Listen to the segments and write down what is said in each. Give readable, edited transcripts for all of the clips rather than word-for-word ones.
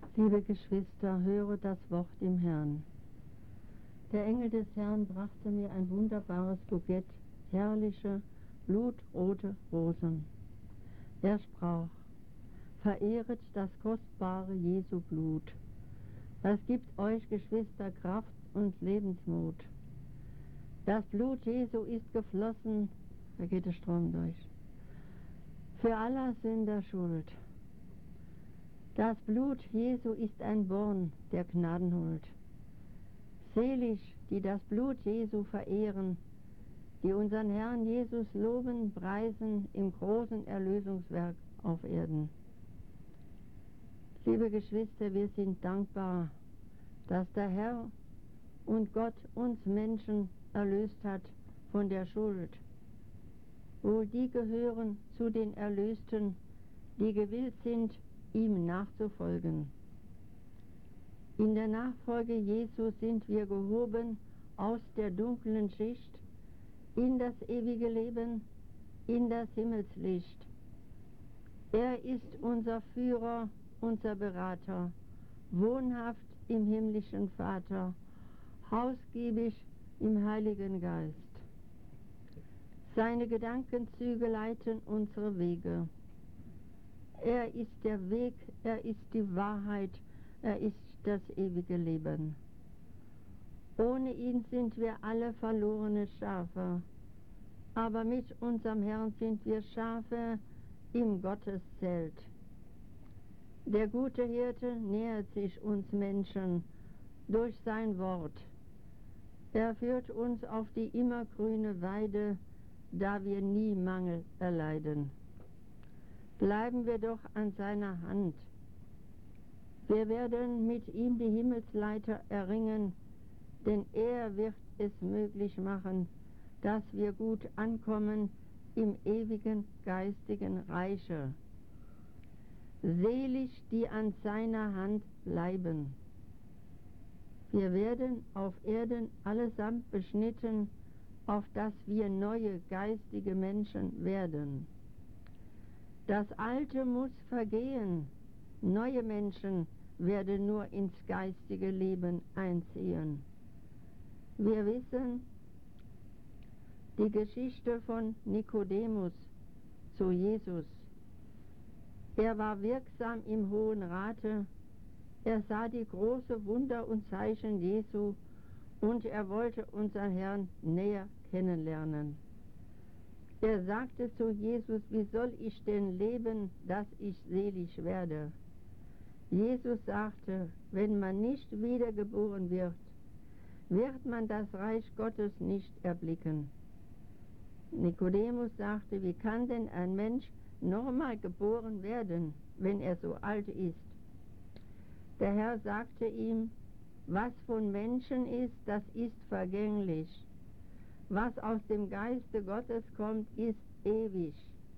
Liebe Geschwister, höre das Wort im Herrn. Der Engel des Herrn brachte mir ein wunderbares Bukett, herrliche, blutrote Rosen. Er sprach: Verehret das kostbare Jesu Blut. Das gibt euch, Geschwister, Kraft und Lebensmut. Das Blut Jesu ist geflossen, da geht der Strom durch, für aller Sünder Schuld. Das Blut Jesu ist ein Born, der Gnaden holt. Selig, die das Blut Jesu verehren, die unseren Herrn Jesus loben, preisen im großen Erlösungswerk auf Erden. Liebe Geschwister, wir sind dankbar, dass der Herr und Gott uns Menschen erlöst hat von der Schuld. Wohl die gehören zu den Erlösten, die gewillt sind, ihm nachzufolgen. In der Nachfolge Jesu sind wir gehoben aus der dunklen Schicht in das ewige Leben, in das Himmelslicht. Er ist unser Führer, unser Berater, wohnhaft im himmlischen Vater, hausgiebig im Heiligen Geist. Seine Gedankenzüge leiten unsere Wege. Er ist der Weg, er ist die Wahrheit, er ist das ewige Leben. Ohne ihn sind wir alle verlorene Schafe, aber mit unserem Herrn sind wir Schafe im Gotteszelt. Der gute Hirte nähert sich uns Menschen durch sein Wort. Er führt uns auf die immergrüne Weide, da wir nie Mangel erleiden. Bleiben wir doch an seiner Hand. Wir werden mit ihm die Himmelsleiter erringen, denn er wird es möglich machen, dass wir gut ankommen im ewigen geistigen Reiche. Selig, die an seiner Hand bleiben. Wir werden auf Erden allesamt beschnitten, auf dass wir neue geistige Menschen werden. Das Alte muss vergehen, neue Menschen werden nur ins geistige Leben einziehen. Wir wissen die Geschichte von Nikodemus zu Jesus. Er war wirksam im Hohen Rate, er sah die großen Wunder und Zeichen Jesu und er wollte unseren Herrn näher kennenlernen. Er sagte zu Jesus: Wie soll ich denn leben, dass ich selig werde? Jesus sagte: Wenn man nicht wiedergeboren wird, wird man das Reich Gottes nicht erblicken. Nikodemus sagte: Wie kann denn ein Mensch nochmal geboren werden, wenn er so alt ist? Der Herr sagte ihm: Was von Menschen ist, das ist vergänglich. Was aus dem Geiste Gottes kommt, ist ewig.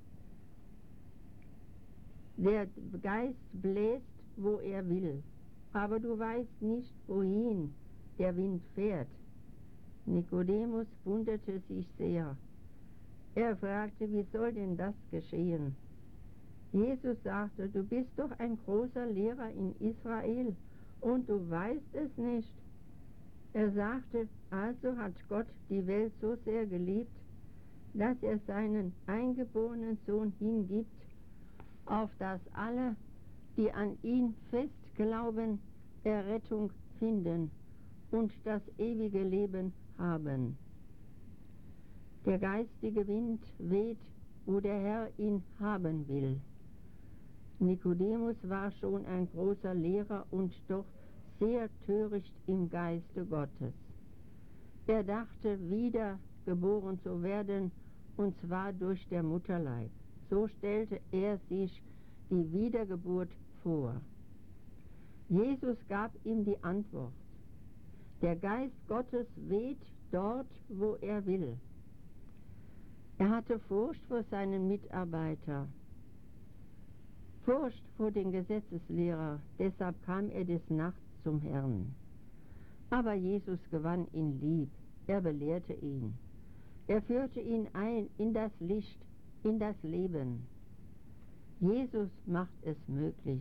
Der Geist bläst, wo er will, aber du weißt nicht, wohin der Wind fährt. Nikodemus wunderte sich sehr. Er fragte: Wie soll denn das geschehen? Jesus sagte: Du bist doch ein großer Lehrer in Israel und du weißt es nicht. Er sagte: Also hat Gott die Welt so sehr geliebt, dass er seinen eingeborenen Sohn hingibt, auf dass alle, die an ihn fest glauben, Errettung finden und das ewige Leben haben. Der geistige Wind weht, wo der Herr ihn haben will. Nikodemus war schon ein großer Lehrer und doch sehr töricht im Geiste Gottes. Er dachte, wieder geboren zu werden, und zwar durch der Mutterleib. So stellte er sich die Wiedergeburt vor. Jesus gab ihm die Antwort: Der Geist Gottes weht dort, wo er will. Er hatte Furcht vor seinen Mitarbeitern, Furcht vor den Gesetzeslehrer, deshalb kam er des Nachts zum Herrn. Aber Jesus gewann ihn lieb, er belehrte ihn. Er führte ihn ein in das Licht, in das Leben. Jesus macht es möglich,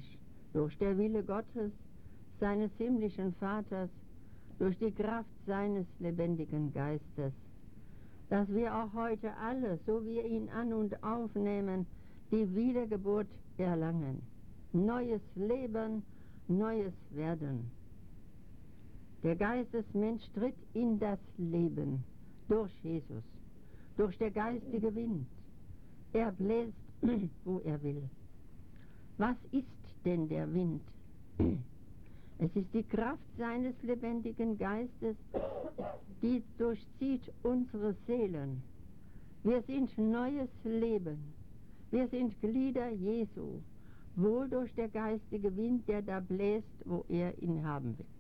durch der Wille Gottes, seines himmlischen Vaters, durch die Kraft seines lebendigen Geistes, dass wir auch heute alle, so wir ihn an und aufnehmen, die Wiedergeburt erlangen. Neues Leben, neues Werden. Der Geistesmensch tritt in das Leben durch Jesus, durch der geistige Wind. Er bläst, wo er will. Was ist denn der Wind? Es ist die Kraft seines lebendigen Geistes, die durchzieht unsere Seelen. Wir sind neues Leben. Wir sind Glieder Jesu, wohl durch der geistige Wind, der da bläst, wo er ihn haben will.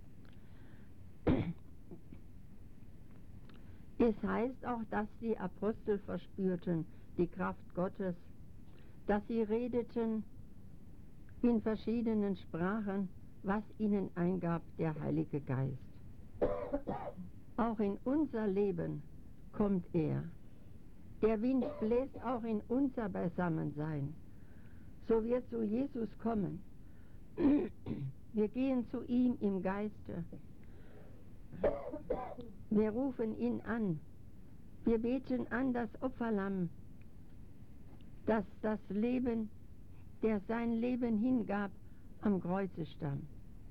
Es heißt auch, dass die Apostel verspürten die Kraft Gottes, dass sie redeten in verschiedenen Sprachen, was ihnen eingab der Heilige Geist. Auch in unser Leben kommt er. Der Wind bläst auch in unser Beisammensein. So wir zu Jesus kommen. Wir gehen zu ihm im Geiste. Wir rufen ihn an. Wir beten an das Opferlamm, das das Leben, der sein Leben hingab, am Kreuze stand.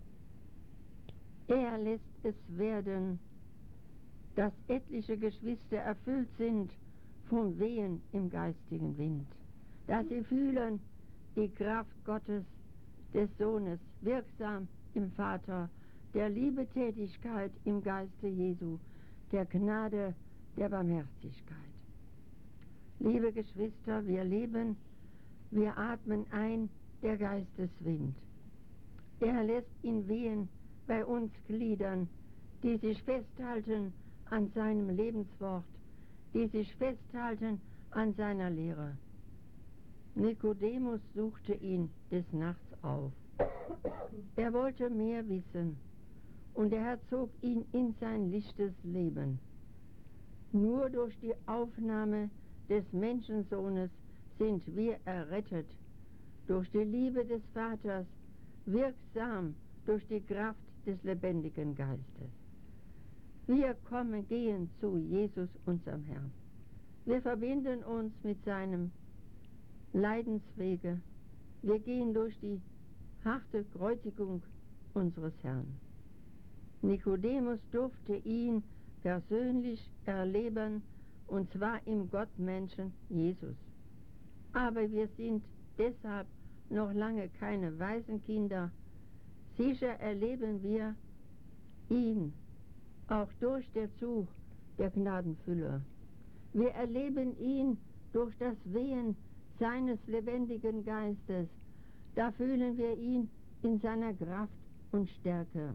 Er lässt es werden, dass etliche Geschwister erfüllt sind vom Wehen im geistigen Wind, dass sie fühlen die Kraft Gottes, des Sohnes, wirksam im Vater, der Liebetätigkeit im Geiste Jesu, der Gnade, der Barmherzigkeit. Liebe Geschwister, wir leben, wir atmen ein, der Geisteswind. Er lässt ihn wehen bei uns Gliedern, die sich festhalten an seinem Lebenswort, die sich festhalten an seiner Lehre. Nikodemus suchte ihn des Nachts auf. Er wollte mehr wissen, und der Herr zog ihn in sein lichtes Leben. Nur durch die Aufnahme des Menschensohnes sind wir errettet, durch die Liebe des Vaters, wirksam durch die Kraft des lebendigen Geistes. Wir gehen zu Jesus, unserem Herrn. Wir verbinden uns mit seinem Leidenswege. Wir gehen durch die harte Kreuzigung unseres Herrn. Nikodemus durfte ihn persönlich erleben, und zwar im Gottmenschen Jesus. Aber wir sind deshalb noch lange keine Waisenkinder. Sicher erleben wir ihn auch durch den Zug der Gnadenfülle. Wir erleben ihn durch das Wehen seines lebendigen Geistes. Da fühlen wir ihn in seiner Kraft und Stärke.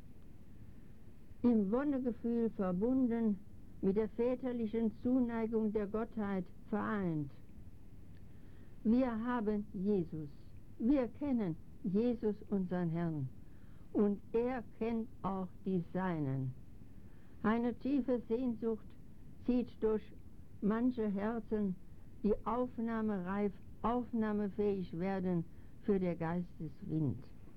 Im Wonnegefühl verbunden, mit der väterlichen Zuneigung der Gottheit vereint. Wir haben Jesus. Wir kennen Jesus, unseren Herrn. Und er kennt auch die Seinen. Eine tiefe Sehnsucht zieht durch manche Herzen, die aufnahmereif, aufnahmefähig werden für der Geisteswind.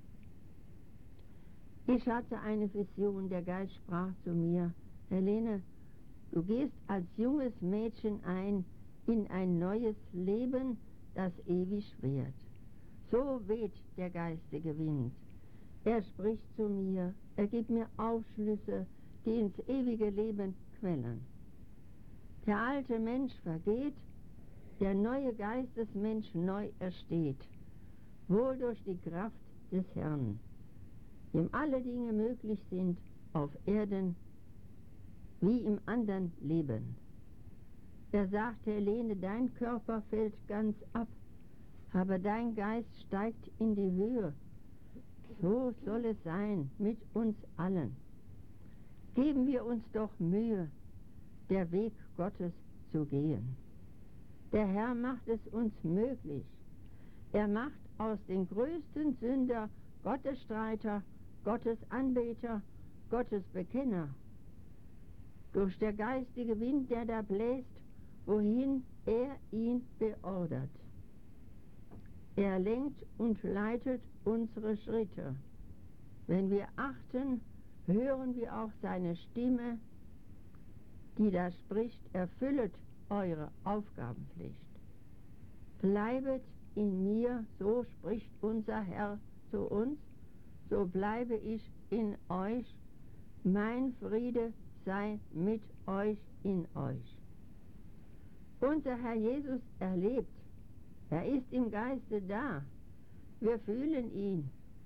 Ich hatte eine Vision, der Geist sprach zu mir: Helene, du gehst als junges Mädchen in ein neues Leben, das ewig währt. So weht der geistige Wind. Er spricht zu mir, er gibt mir Aufschlüsse, die ins ewige Leben quellen. Der alte Mensch vergeht, der neue Geistesmensch neu ersteht, wohl durch die Kraft des Herrn, dem alle Dinge möglich sind, auf Erden wie im anderen Leben. Er sagte, Helene, dein Körper fällt ganz ab, aber dein Geist steigt in die Höhe. So soll es sein mit uns allen. Geben wir uns doch Mühe, der Weg Gottes zu gehen. Der Herr macht es uns möglich. Er macht aus den größten Sünder Gottesstreiter, Gottes Anbeter, Gottes Bekenner. Durch der geistige Wind, der da bläst, wohin er ihn beordert. Er lenkt und leitet unsere Schritte. Wenn wir achten, hören wir auch seine Stimme, die da spricht: erfüllet eure Aufgabenpflicht. Bleibet in mir, so spricht unser Herr zu uns, so bleibe ich in euch, mein Friede sei mit euch in euch. Unser Herr Jesus erlebt, er ist im Geiste da, wir fühlen ihn.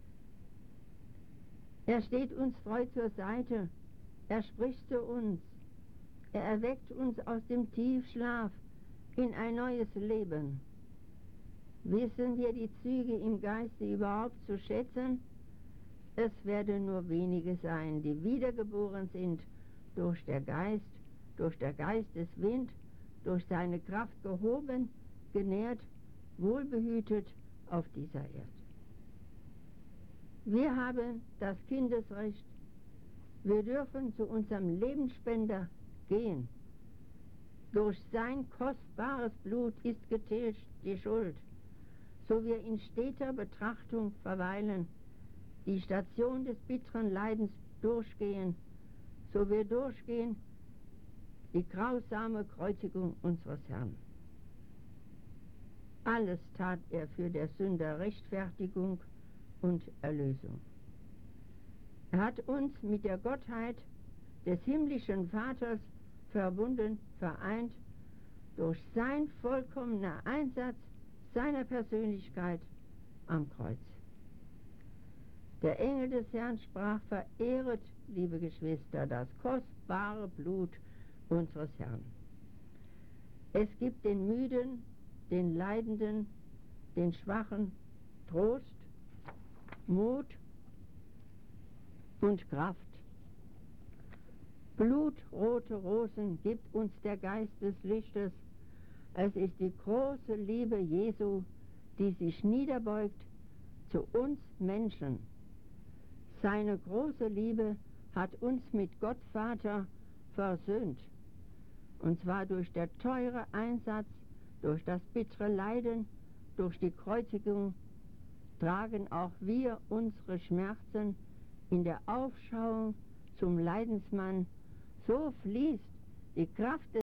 Er steht uns treu zur Seite, er spricht zu uns, er erweckt uns aus dem Tiefschlaf in ein neues Leben. Wissen wir die Züge im Geiste überhaupt zu schätzen? Es werden nur wenige sein, die wiedergeboren sind durch der Geisteswind, durch seine Kraft gehoben, genährt, wohlbehütet auf dieser Erde. Wir haben das Kindesrecht, wir dürfen zu unserem Lebensspender gehen. Durch sein kostbares Blut ist getilgt die Schuld, so wir in steter Betrachtung verweilen, die Station des bitteren Leidens durchgehen, so wir durchgehen die grausame Kreuzigung unseres Herrn. Alles tat er für der Sünder Rechtfertigung und Erlösung. Er hat uns mit der Gottheit des himmlischen Vaters verbunden, vereint, durch sein vollkommener Einsatz seiner Persönlichkeit am Kreuz. Der Engel des Herrn sprach: verehret, liebe Geschwister, das kostbare Blut unseres Herrn. Es gibt den Müden, den Leidenden, den Schwachen Trost, Mut und Kraft. Blutrote Rosen gibt uns der Geist des Lichtes. Es ist die große Liebe Jesu, die sich niederbeugt zu uns Menschen. Seine große Liebe hat uns mit Gott Vater versöhnt. Und zwar durch der teure Einsatz, durch das bittere Leiden, durch die Kreuzigung tragen auch wir unsere Schmerzen in der Aufschauung zum Leidensmann. So fließt die Kraft des